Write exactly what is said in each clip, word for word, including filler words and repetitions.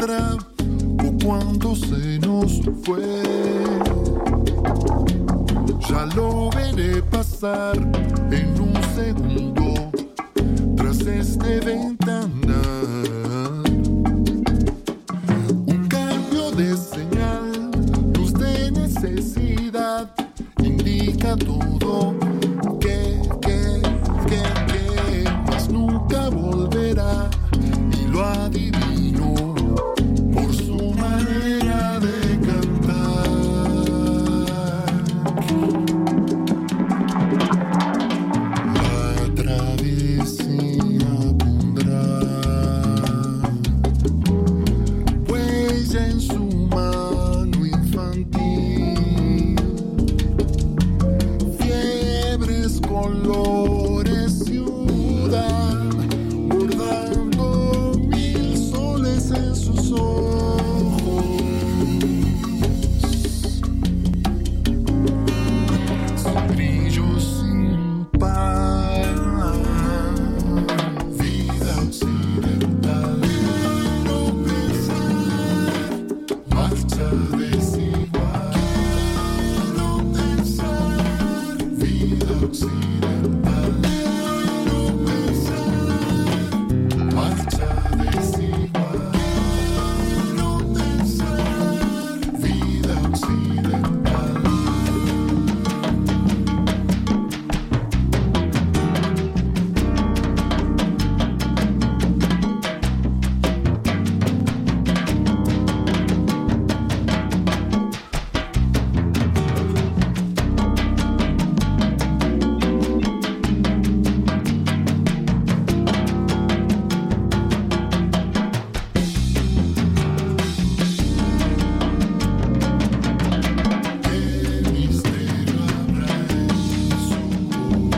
vendrá o cuando se nos fue. Ya lo veré pasar en un segundo tras este ventanal. Un cambio de señal, luz de necesidad, indica todo que, que, que, que más nunca volverá, y lo adivino por su manera de cantar. La travesía pondrá huella en su mano infantil, fiebres, colores, ciudad, bordando mil soles en sus ojos, su brillo sin par, vida occidental, quiero pensar, marcha desigual, quiero pensar, vida occidental, quiero pensar, marcha desigual, quiero pensar, vida occidental. ¿Qué misterio habrá en su voz?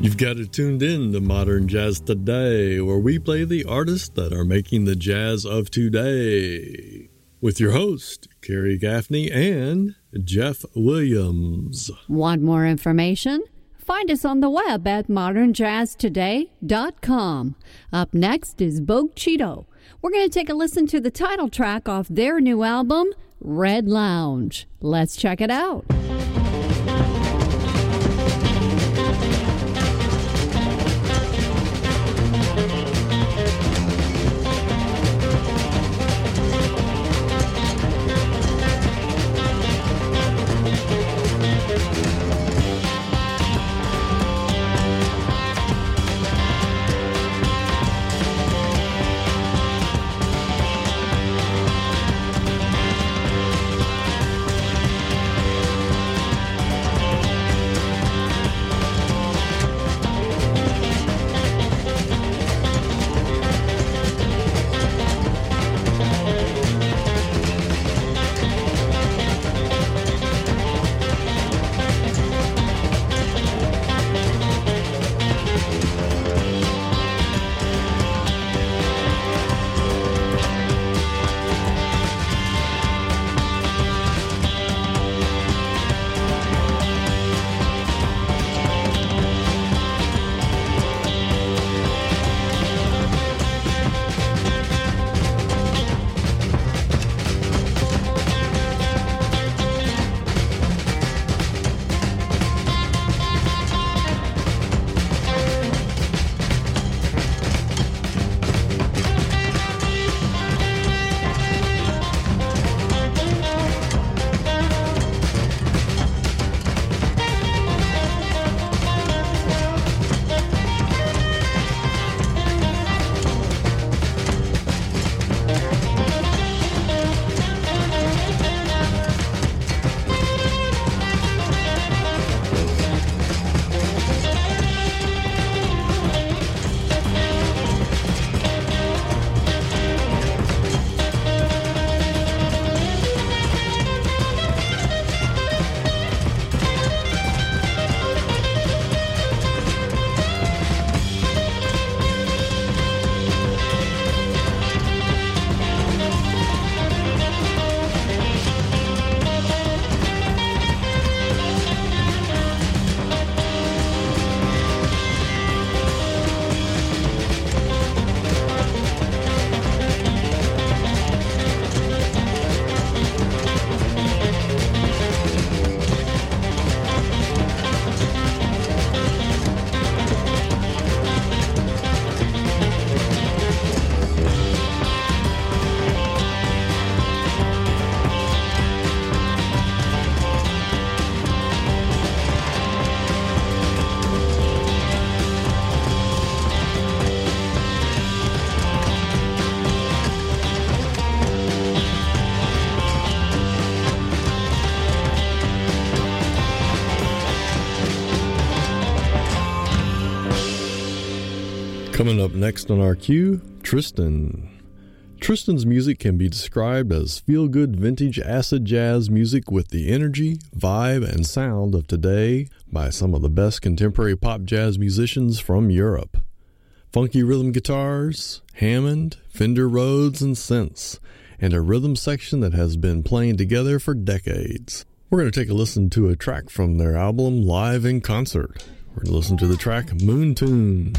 You've got it tuned in to Modern Jazz Today, where we play the artists that are making the jazz of today, with your host, Carrie Gaffney and Jeff Williams. Want more information? Find us on the web at modern jazz today dot com. Up next is Bogue Chitto. We're going to take a listen to the title track off their new album, Red Lounge. Let's check it out. Coming up next on our queue, Tristan. Tristan's music can be described as feel-good vintage acid jazz music with the energy, vibe, and sound of today by some of the best contemporary pop jazz musicians from Europe. Funky rhythm guitars, Hammond, Fender Rhodes, and synths, and a rhythm section that has been playing together for decades. We're going to take a listen to a track from their album Live in Concert. We're going to listen to the track Moon Tune.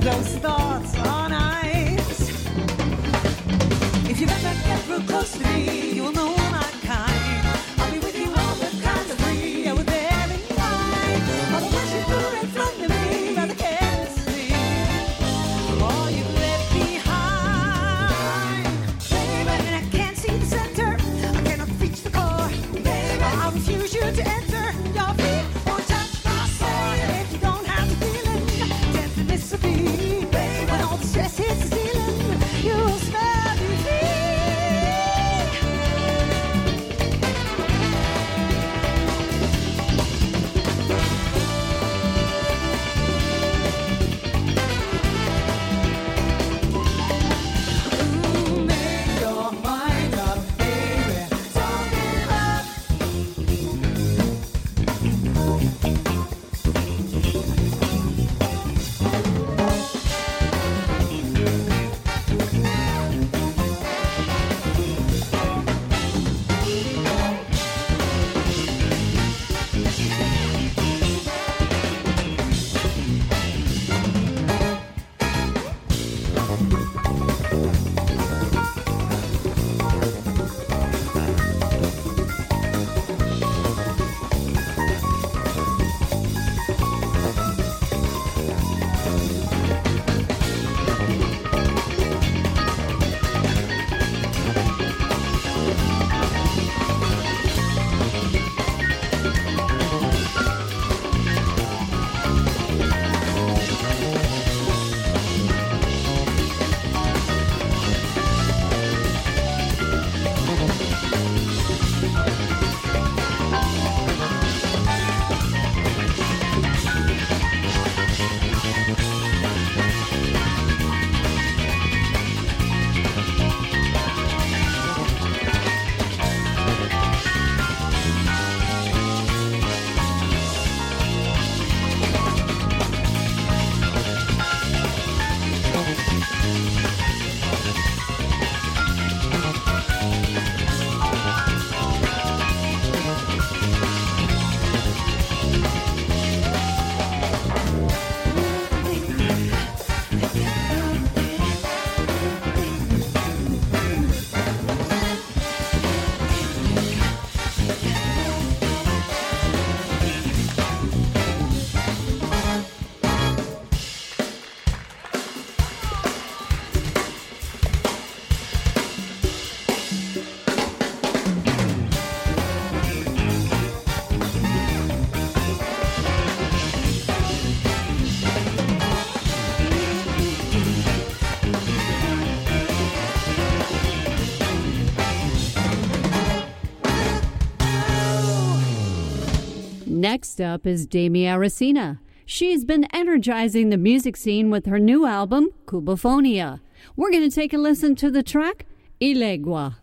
those thoughts on ice. If you ever get real close to me, you'll know my kind. I'll be with you all the kinds of free, yeah, with every night. All the ones you put in front of me, rather carelessly. All you left behind, baby, and I can't see the center. I cannot reach the core, baby. I refuse you to enter. Your feet won't touch my soul, and if you don't have the feeling, tempted to disappear, baby. When all the stress hits the ceiling, you'll smell me free. Ooh, make your mind up, baby. Don't give up. Next up is Demi Aracena. She's been energizing the music scene with her new album, Cubafonia. We're going to take a listen to the track, Ilegua.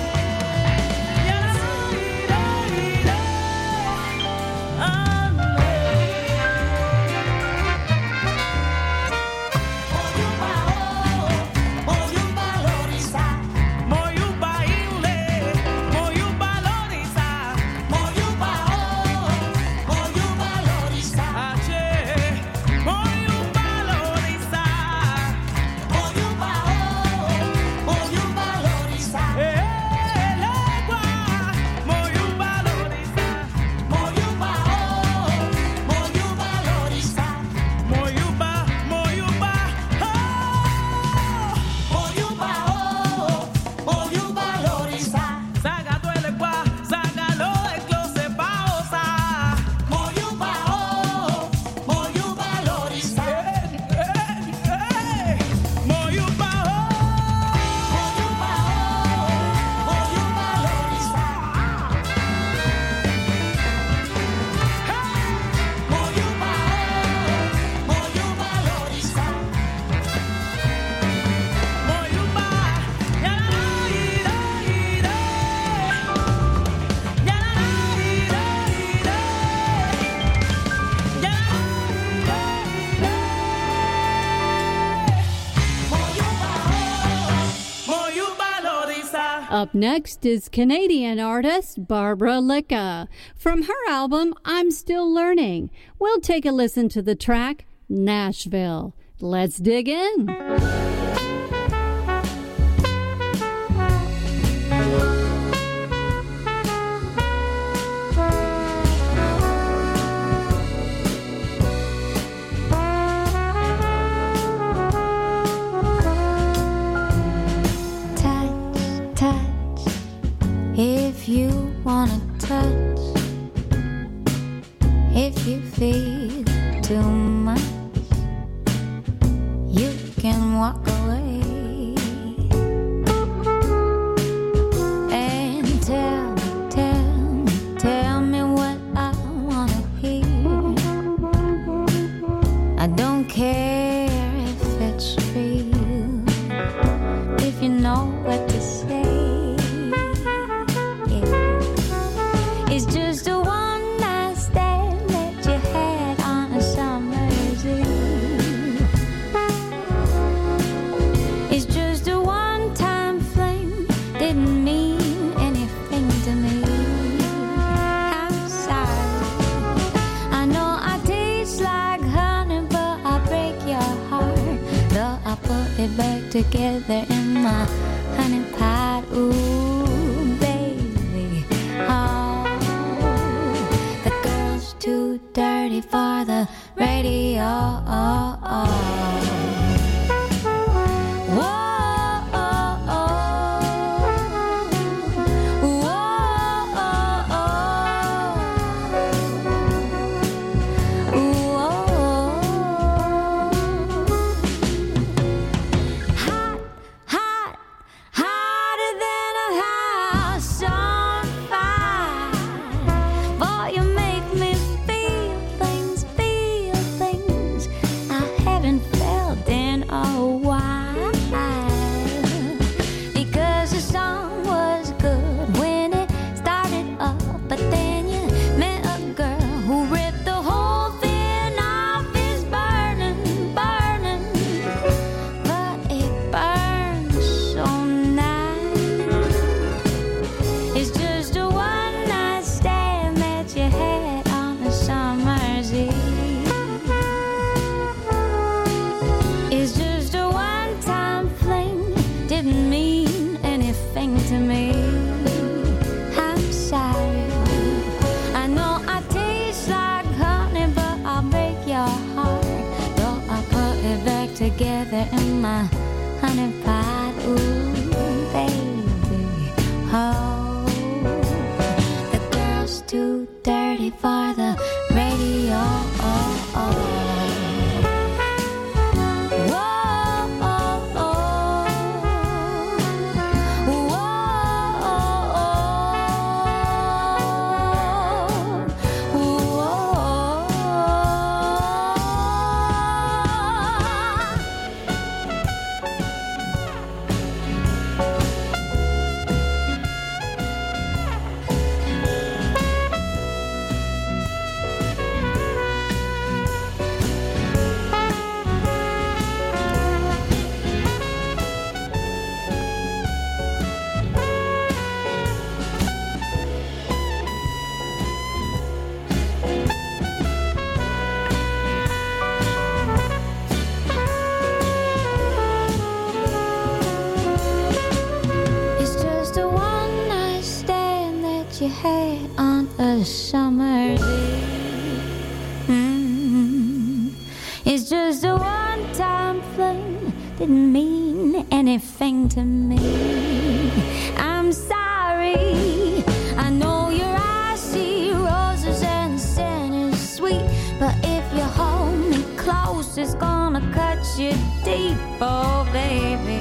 I know Up next is Canadian artist Barbara Licka. From her album, I'm Still Learning, we'll take a listen to the track, Nashville. Let's dig in. If you wanna touch, if you feel too much, you can walk away and tell me, tell me, tell me what I wanna hear. I don't care if it's real, if you know what to say. It's just a one night stand that you had on a summer's eve. It's just a one time fling, didn't mean anything to me. I'm sorry, I know I taste like honey, but I break your heart. Though I put it back together in my honey pot. Ooh, baby, oh, too dirty for the radio. Oh, oh. Whoa, oh, oh. Whoa, oh, oh. Whoa. Hot, hot, hotter than a house on fire. Boy, you make me because the song was good when it started up, but then you met a girl who ripped the whole thing off. It's burning, burning, but it burns so nice. It's just a one night stand that you had on a summer's eve. It's just a one-time fling, didn't mean anything to me. I'm sorry, I know I taste like honey, but I'll break your heart. Though I put it back together in my honey pot. Ooh, baby, oh, the girl's too dirty for the radio. Oh, oh. You had on a summer's eve. Mm-hmm. It's just a one-time fling, didn't mean anything to me. I'm sorry, I know your eyes see roses and sin is sweet, but if you hold me close, it's gonna cut you deep, oh baby.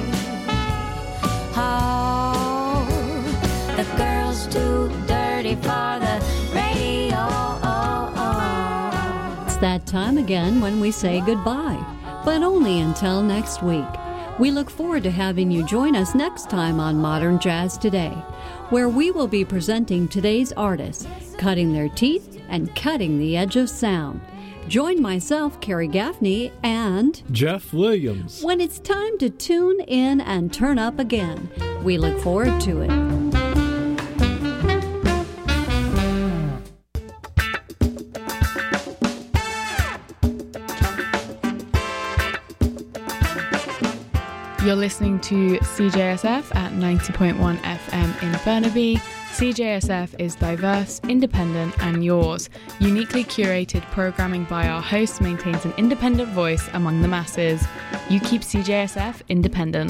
Oh, the girl's too dirty for the radio. Oh, oh. It's that time again when we say goodbye, but only until next week. We look forward to having you join us next time on Modern Jazz Today, where we will be presenting today's artists, cutting their teeth and cutting the edge of sound. Join myself, Carrie Gaffney, and Jeff Williams. when it's time to tune in and turn up again. We look forward to it. You're listening to C J S F at ninety point one F M in Burnaby. C J S F is diverse, independent, and yours. Uniquely curated programming by our hosts maintains an independent voice among the masses. You keep C J S F independent.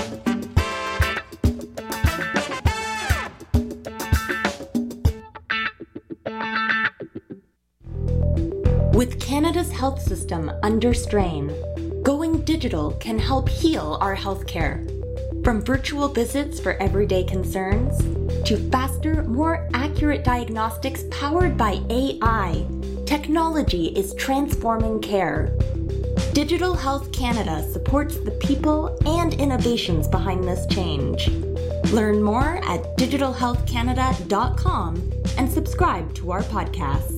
With Canada's health system under strain, going digital can help heal our healthcare. From virtual visits for everyday concerns to faster, more accurate diagnostics powered by A I, technology is transforming care. Digital Health Canada supports the people and innovations behind this change. Learn more at digital health canada dot com and subscribe to our podcast.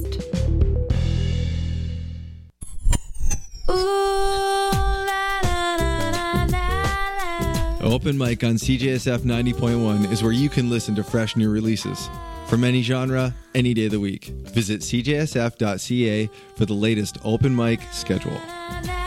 Open Mic on C J S F ninety point one is where you can listen to fresh new releases. From any genre, any day of the week. Visit c j s f dot c a for the latest open mic schedule.